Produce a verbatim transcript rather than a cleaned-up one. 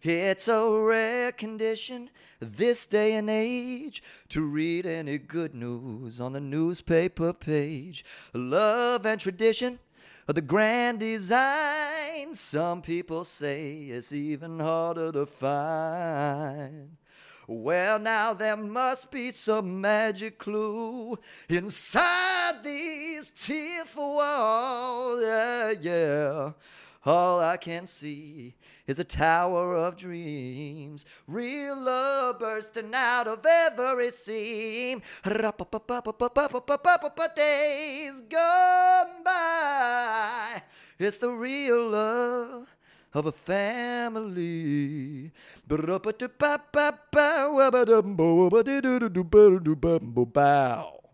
It's a rare condition this day and age to read any good news on the newspaper page. Love and tradition are the grand design. Some people say it's even harder to find. Well, now there must be some magic clue inside these tearful walls. Yeah, yeah. All I can see is a tower of dreams, real love bursting out of every seam. Days gone by, it's the real love of a family. Bow.